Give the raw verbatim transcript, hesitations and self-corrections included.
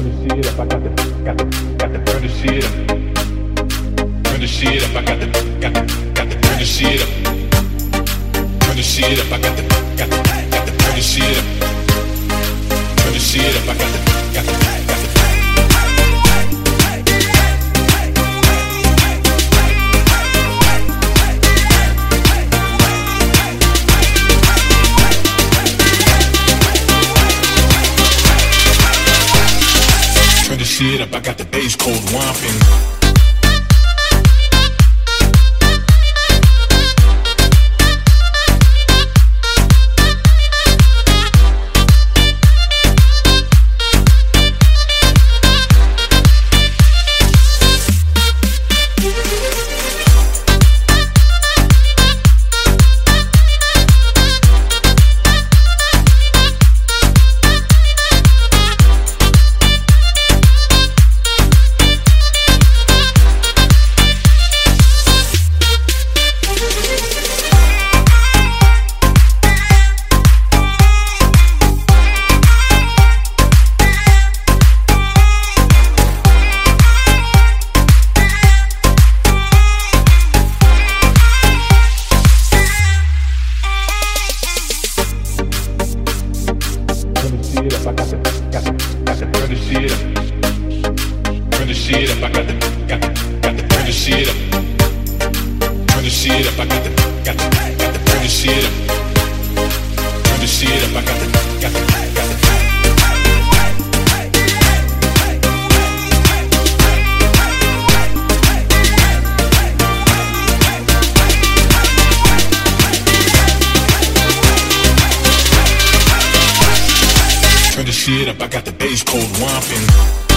shit up, I got the, got the, got the turn the shit up. Turn the shit up, I got the, got the, got the turn the shit up. Turn the shit up, I got the, got the, got the turn the shit up. Turn the shit up, I got the, got the, got the. Turn the shit up, I got the bass cold whomping. I got the, got the, got the turn the shit up. Turn the shit up, I got the, got the, got the turn the shit up. Turn the shit up, I got the, got the, got the turn the shit up. Turn the shit up, I got the, got the, got the. Turn the shit up, I got the bass cold whomping.